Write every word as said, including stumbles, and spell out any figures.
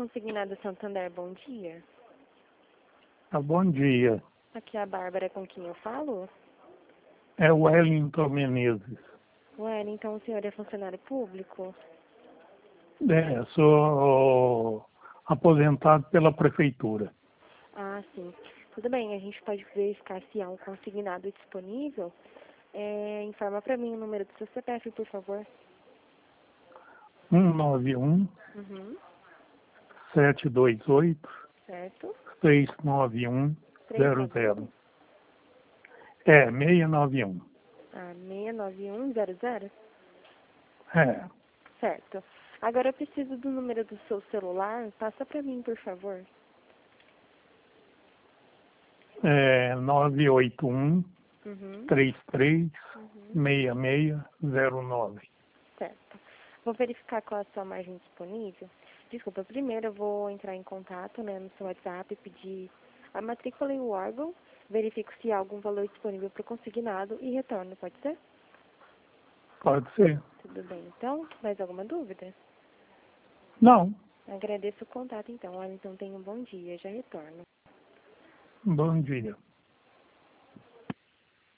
Consignado Santander, bom dia. Ah, bom dia. Aqui é a Bárbara, com quem eu falo. É o Wellington Menezes. Ué, então o senhor é funcionário público? É, sou aposentado pela prefeitura. Ah, sim. Tudo bem, a gente pode verificar se há um consignado disponível. É, informa para mim o número do seu C P F, por favor. um nove um, Uhum, sete dois oito, certo. seis nove um, três zero nove um? zero. É, seis nove um. Ah, seis nove um zero zero? É, Certo. Agora eu preciso do número do seu celular. Passa para mim, por favor. é nove oito um, Uhum, três três, uhum, seis seis zero nove. certo. Vou verificar qual é a sua margem disponível. Desculpa, primeiro eu vou entrar em contato, né, no seu WhatsApp e pedir a matrícula e o órgão. Verifico se há algum valor disponível para o consignado e retorno, pode ser? Pode ser. Tudo bem, então. Mais alguma dúvida? Não. Agradeço o contato, então. Olha, então tenha um bom dia. Já retorno. Bom dia.